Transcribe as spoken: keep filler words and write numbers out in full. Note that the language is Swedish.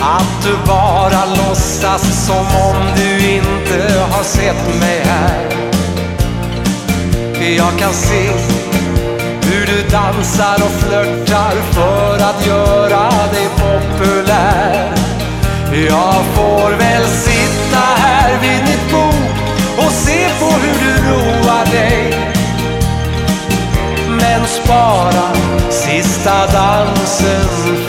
att du bara låtsas som om du inte har sett mig här. Jag kan se hur du dansar och flörtar för att göra dig populär. Jag får väl sitta här vid mitt bord och se på hur du roar dig, men spara sista dansen